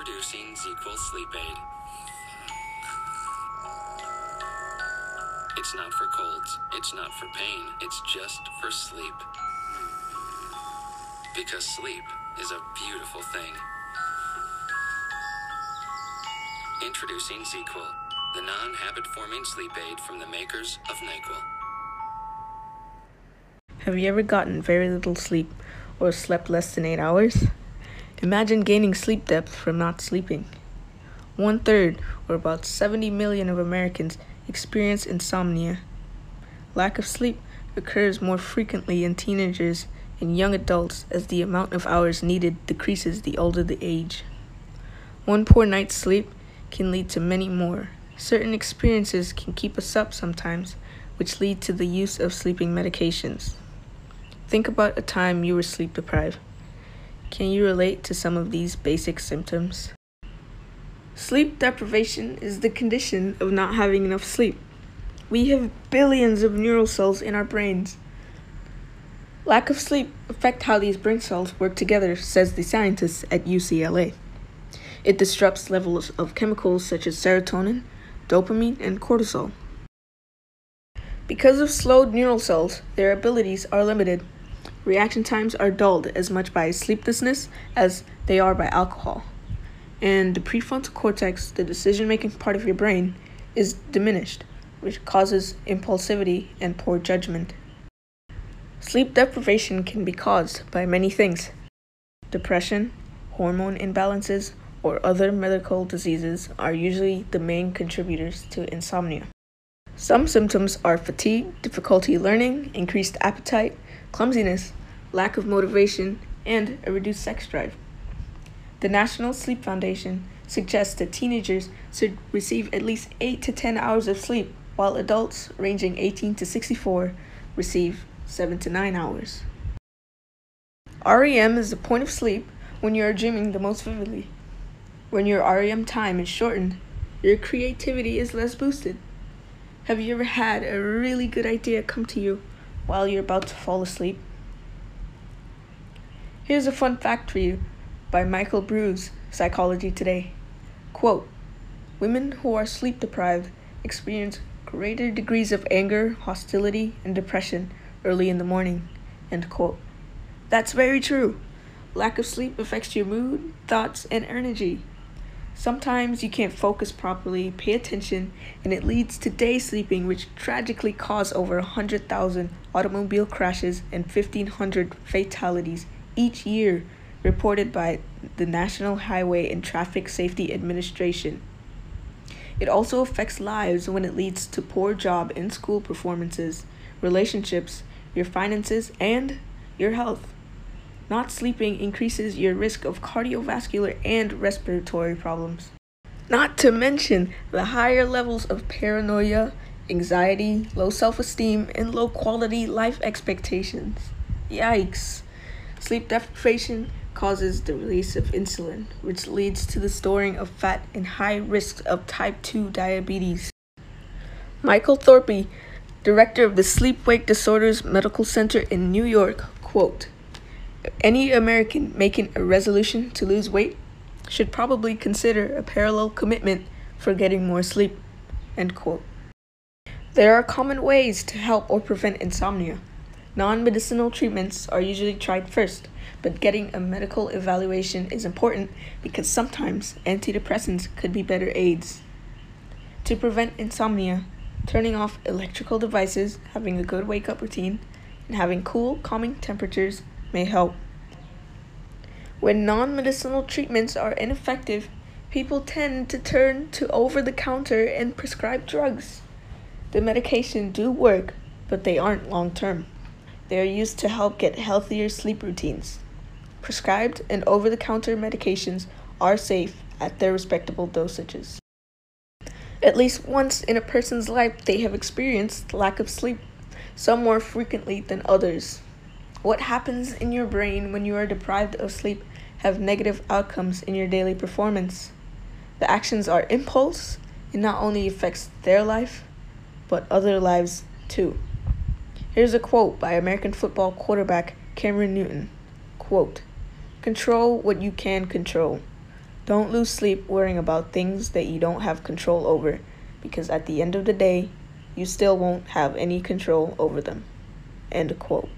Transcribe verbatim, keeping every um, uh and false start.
Introducing ZzzQuil Sleep Aid. It's not for colds, it's not for pain, it's just for sleep. Because sleep is a beautiful thing. Introducing ZzzQuil, the non-habit-forming sleep aid from the makers of NyQuil. Have you ever gotten very little sleep or slept less than eight hours? Imagine gaining sleep depth from not sleeping. One third, or about seventy million of Americans, experience insomnia. Lack of sleep occurs more frequently in teenagers and young adults as the amount of hours needed decreases the older the age. One poor night's sleep can lead to many more. Certain experiences can keep us up sometimes, which lead to the use of sleeping medications. Think about a time you were sleep deprived. Can you relate to some of these basic symptoms? Sleep deprivation is the condition of not having enough sleep. We have billions of neural cells in our brains. Lack of sleep affects how these brain cells work together, says the scientists at U C L A. It disrupts levels of chemicals such as serotonin, dopamine, and cortisol. Because of slowed neural cells, their abilities are limited. Reaction times are dulled as much by sleeplessness as they are by alcohol. And the prefrontal cortex, the decision-making part of your brain, is diminished, which causes impulsivity and poor judgment. Sleep deprivation can be caused by many things. Depression, hormone imbalances, or other medical diseases are usually the main contributors to insomnia. Some symptoms are fatigue, difficulty learning, increased appetite, clumsiness, lack of motivation, and a reduced sex drive. The National Sleep Foundation suggests that teenagers should receive at least eight to ten hours of sleep, while adults ranging eighteen to sixty-four receive seven to nine hours. R E M is the point of sleep when you are dreaming the most vividly. When your R E M time is shortened, your creativity is less boosted. Have you ever had a really good idea come to you while you're about to fall asleep? Here's a fun fact for you by Michael Breus, Psychology Today. Quote, women who are sleep deprived experience greater degrees of anger, hostility, and depression early in the morning. End quote. That's very true. Lack of sleep affects your mood, thoughts, and energy. Sometimes you can't focus properly, pay attention, and it leads to day sleeping, which tragically cause over one hundred thousand automobile crashes and fifteen hundred fatalities each year, reported by the National Highway and Traffic Safety Administration. It also affects lives when it leads to poor job and school performances, relationships, your finances, and your health. Not sleeping increases your risk of cardiovascular and respiratory problems. Not to mention the higher levels of paranoia, anxiety, low self-esteem, and low quality life expectations. Yikes! Sleep deprivation causes the release of insulin, which leads to the storing of fat and high risk of type two diabetes. Michael Thorpe, director of the Sleep-Wake Disorders Medical Center in New York, quote, any American making a resolution to lose weight should probably consider a parallel commitment for getting more sleep, end quote. There are common ways to help or prevent insomnia. Non-medicinal treatments are usually tried first, but getting a medical evaluation is important because sometimes antidepressants could be better aids. To prevent insomnia, turning off electrical devices, having a good wake-up routine, and having cool, calming temperatures may help. When non-medicinal treatments are ineffective, people tend to turn to over-the-counter and prescribed drugs. The medication do work, but they aren't long-term. They are used to help get healthier sleep routines. Prescribed and over-the-counter medications are safe at their respectable dosages. At least once in a person's life, they have experienced lack of sleep, some more frequently than others. What happens in your brain when you are deprived of sleep have negative outcomes in your daily performance. The actions are impulse and not only affects their life, but other lives too. Here's a quote by American football quarterback Cameron Newton. Quote, control what you can control. Don't lose sleep worrying about things that you don't have control over, because at the end of the day, you still won't have any control over them. End quote.